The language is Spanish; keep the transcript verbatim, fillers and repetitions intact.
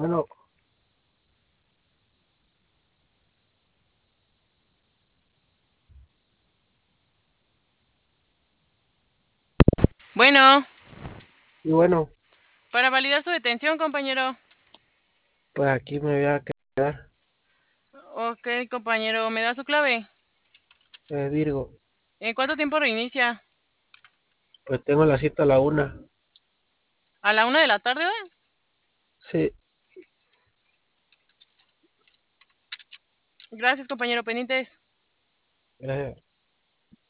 Bueno, Bueno, y bueno, para validar su detención, compañero. pues aquí me voy a quedar, Ok, compañero, ¿me da su clave? eh, Virgo. ¿En cuánto tiempo reinicia? Pues tengo la cita a la una. ¿A la una de la tarde? Sí, Gracias, compañero, pendientes. gracias.